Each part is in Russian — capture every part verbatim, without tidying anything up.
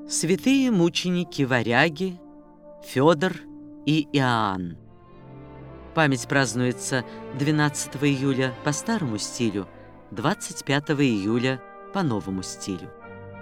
Святые мученики-варяги Федор и Иоанн. Память празднуется двенадцатого июля по старому стилю, двадцать пятого июля по новому стилю.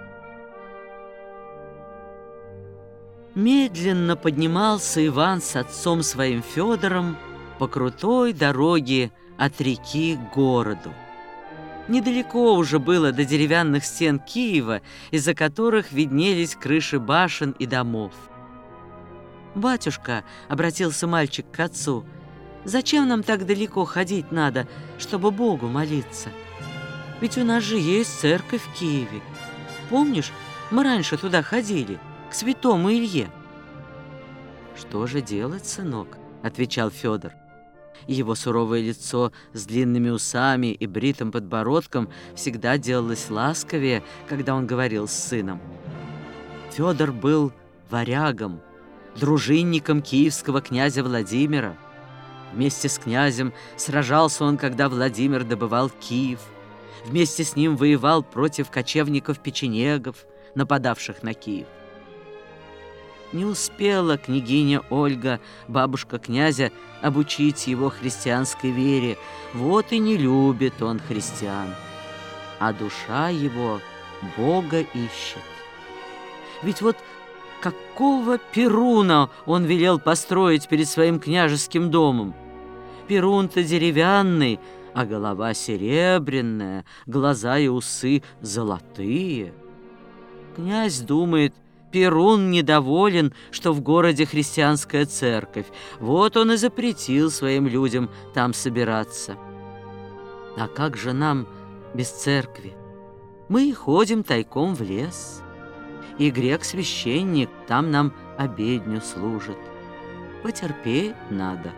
Медленно поднимался Иван с отцом своим Федором по крутой дороге от реки к городу. Недалеко уже было до деревянных стен Киева, из-за которых виднелись крыши башен и домов. «Батюшка», — обратился мальчик к отцу, — «зачем нам так далеко ходить надо, чтобы Богу молиться? Ведь у нас же есть церковь в Киеве. Помнишь, мы раньше туда ходили, к святому Илье?» «Что же делать, сынок?» — отвечал Федор. Его суровое лицо с длинными усами и бритым подбородком всегда делалось ласковее, когда он говорил с сыном. Федор был варягом, дружинником киевского князя Владимира. Вместе с князем сражался он, когда Владимир добывал Киев. Вместе с ним воевал против кочевников-печенегов, нападавших на Киев. Не успела княгиня Ольга, бабушка князя, обучить его христианской вере. Вот и не любит он христиан, а душа его Бога ищет. Ведь вот какого Перуна он велел построить перед своим княжеским домом? Перун-то деревянный, а голова серебряная, глаза и усы золотые. Князь думает, Перун недоволен, что в городе христианская церковь. Вот он и запретил своим людям там собираться. А как же нам без церкви? Мы ходим тайком в лес, и грек-священник там нам обедню служит. Потерпеть надо.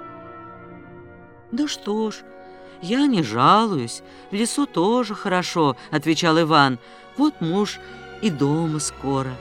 «Да что ж, я не жалуюсь, в лесу тоже хорошо», — отвечал Иван. «Вот муж и дома скоро».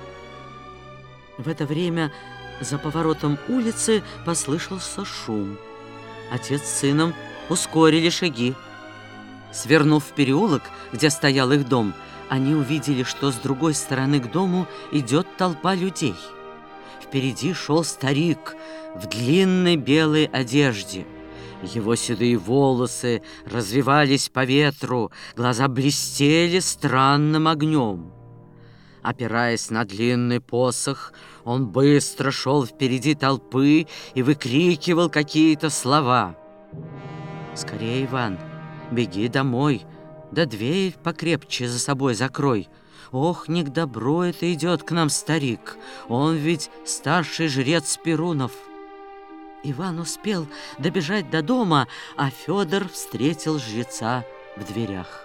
В это время за поворотом улицы послышался шум. Отец с сыном ускорили шаги. Свернув в переулок, где стоял их дом, они увидели, что с другой стороны к дому идет толпа людей. Впереди шел старик в длинной белой одежде. Его седые волосы развивались по ветру, глаза блестели странным огнем. Опираясь на длинный посох, он быстро шел впереди толпы и выкрикивал какие-то слова. «Скорее, Иван, беги домой, да дверь покрепче за собой закрой. Ох, не к добру это идет к нам старик, он ведь старший жрец Перунов». Иван успел добежать до дома, а Федор встретил жреца в дверях.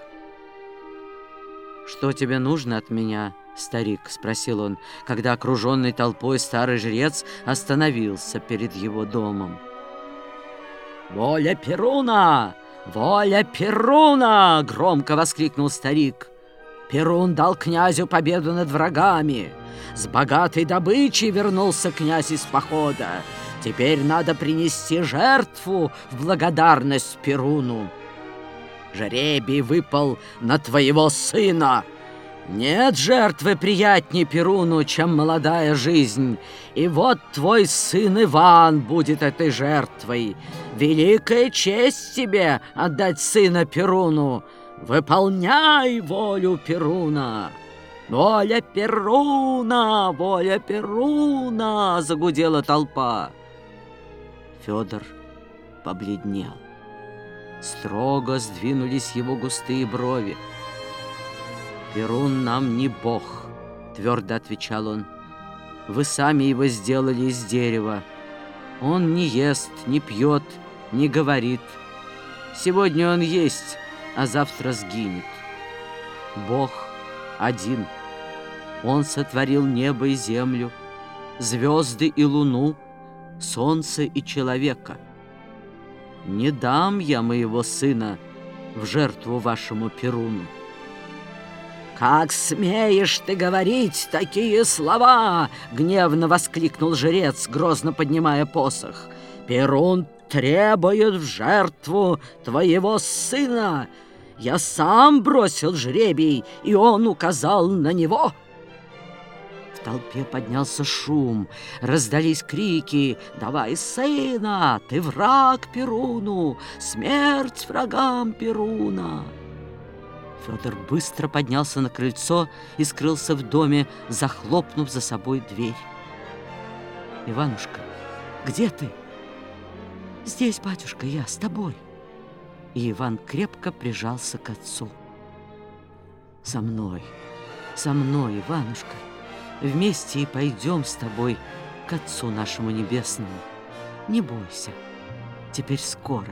«Что тебе нужно от меня, старик?» — спросил он, когда окруженный толпой старый жрец остановился перед его домом. «Воля Перуна! Воля Перуна!» — громко воскликнул старик. «Перун дал князю победу над врагами. С богатой добычей вернулся князь из похода. Теперь надо принести жертву в благодарность Перуну. Жребий выпал на твоего сына. Нет жертвы приятнее Перуну, чем молодая жизнь. И вот твой сын Иван будет этой жертвой. Великая честь тебе отдать сына Перуну. Выполняй волю Перуна. Воля Перуна, воля Перуна!» — загудела толпа. Федор побледнел. Строго сдвинулись его густые брови. «Перун нам не бог», — твердо отвечал он. «Вы сами его сделали из дерева. Он не ест, не пьет, не говорит. Сегодня он есть, а завтра сгинет. Бог один. Он сотворил небо и землю, звезды и луну, солнце и человека. Не дам я моего сына в жертву вашему Перуну». «Как смеешь ты говорить такие слова?» — гневно воскликнул жрец, грозно поднимая посох. «Перун требует в жертву твоего сына. Я сам бросил жребий, и он указал на него». толпе поднялся шум, раздались крики: «Давай сына! Ты враг Перуну! Смерть врагам Перуна!» Федор быстро поднялся на крыльцо и скрылся в доме, захлопнув за собой дверь. «Иванушка, где ты?» «Здесь, батюшка, я с тобой». И Иван крепко прижался к отцу. «Со мной, со мной, Иванушка, вместе и пойдем с тобой к Отцу нашему Небесному. Не бойся, теперь скоро».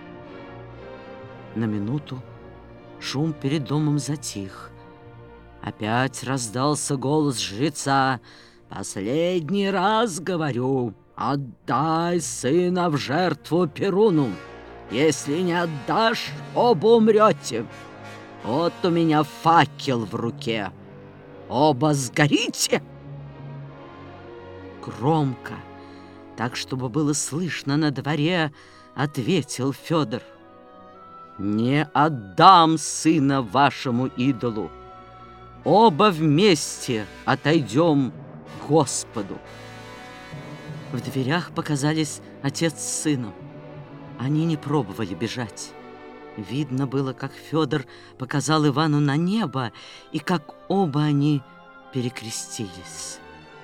На минуту шум перед домом затих. Опять раздался голос жреца: «Последний раз говорю, отдай сына в жертву Перуну. Если не отдашь, оба умрете. Вот у меня факел в руке. Оба сгорите!» Громко, так, чтобы было слышно на дворе, ответил Федор: «Не отдам сына вашему идолу. Оба вместе отойдем к Господу». В дверях показались отец с сыном. Они не пробовали бежать. Видно было, как Федор показал Ивану на небо, и как оба они перекрестились.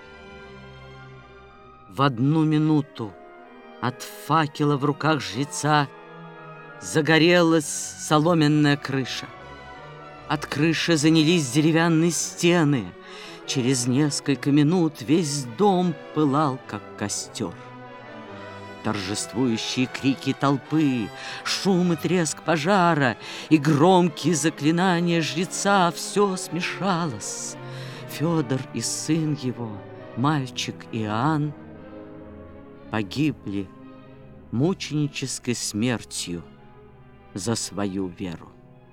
В одну минуту от факела в руках жреца загорелась соломенная крыша. От крыши занялись деревянные стены. Через несколько минут весь дом пылал, как костер. Торжествующие крики толпы, шум и треск пожара и громкие заклинания жреца — все смешалось. Федор и сын его, мальчик Иоанн, погибли мученической смертью за свою веру.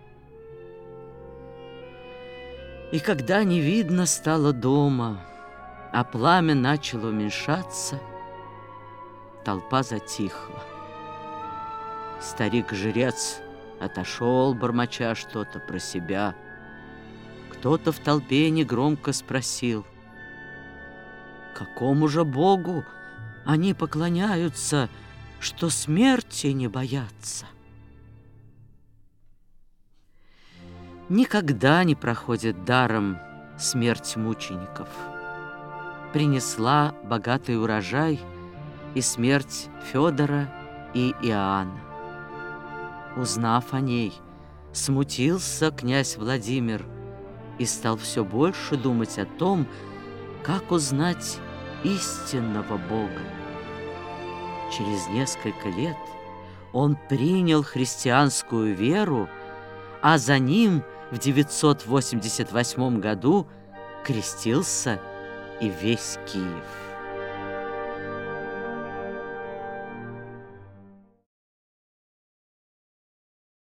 И когда не видно стало дома, а пламя начало уменьшаться, толпа затихла. Старик-жрец отошел, бормоча что-то про себя. Кто-то в толпе негромко спросил: «Какому же Богу они поклоняются, что смерти не боятся?» Никогда не проходит даром смерть мучеников. Принесла богатый урожай и смерть Федора и Иоанна. Узнав о ней, смутился князь Владимир и стал все больше думать о том, как узнать истинного Бога. Через несколько лет он принял христианскую веру, а за ним в девятьсот восемьдесят восьмом году крестился и весь Киев.